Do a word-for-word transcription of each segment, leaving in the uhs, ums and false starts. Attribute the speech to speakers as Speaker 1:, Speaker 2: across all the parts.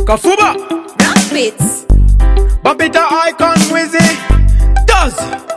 Speaker 1: Kafuba
Speaker 2: Beats
Speaker 1: Babita Icon Wizzy Does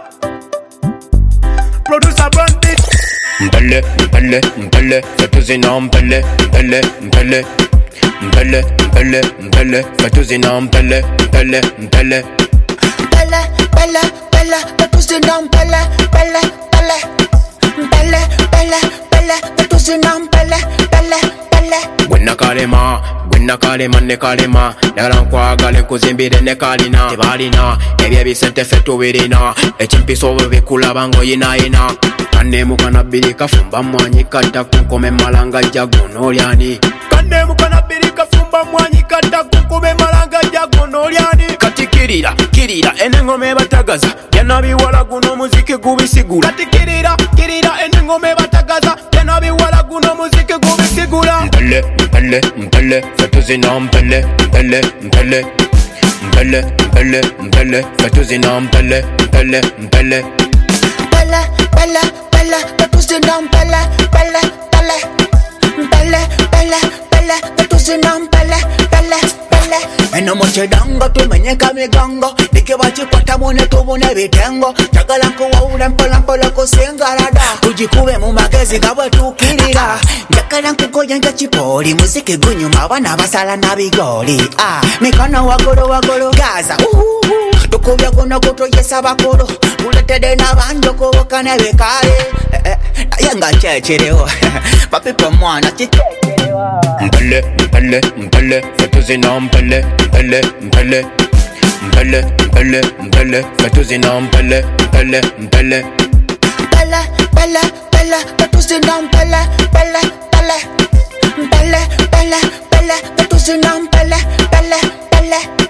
Speaker 1: Producer Brandit
Speaker 3: Mbele, mbele, mbele Fetuzina mbele, mbele, mbele Mbele, mbele, mbele Fetuzina mbele, mbele, mbele
Speaker 4: Mbele, mbele, mbele Fetuzina mbele, mbele, mbele Mbele, mbele, mbele Fetuzina mbele, mbele, mbele
Speaker 3: Gwenna kalema, gwenna kalema ne kalema Nagala nkwagala nkuzimbire ne kalina Tebalina, ebyo ebisente ffe tubirina Ekimpiso bwe bikulaba ng'oyina yina Kanemu kanabiri kafumba mwanyi kadda kunkome malanga jago n'olyani
Speaker 1: Kanemu kanabiri kafumba mwanyi kadda kunkome malanga jago n'olyani
Speaker 3: Kati kirira, kirira enengome batagaza Yanabiwala guno muziki gubisigula
Speaker 1: Kati kirira, kirira enengome batagaza Yanabiwala guno muziki gubisigula
Speaker 3: Mbele, mbele, mbele Fetuzina mbele, mbele, mbele Mbele, mbele, mbele Fetuzina mbele, mbele, mbele
Speaker 4: Mbele, mbele, mbele Fetuzina mbele, mbele, mbele Mbele, mbele, mbele Fetuzina mbele, mbele, mbele Eno mochedanga tumenyeka migango Nikiwa chikwata mune tubune bitengo Chagala nkuwaule mpola mpola kusingalada Ujikube mu magezi gabwe tukirira Njagala nkugoya nja chipoli Muziki gunyuma wana basala na bigoli ah, Mikono wagolo wagolo Gaza uhuhu Tukubya kuno kutoyesa bakolo Uletede n'abandi okubukana bekale eh, eh, Naye nga kyekirewo Papipa mwana kitekerewo
Speaker 3: Mbele, mbele, mbele Fetuzina mbele, mbele, mbele Mbele, mbele, mbele Fetuzina mbele, mbele, mbele
Speaker 4: Mbele, mbele, mbele Fetuzina mbele, mbele, mbele Mbele, mbele, mbele Fetuzina mbele, mbele, mbele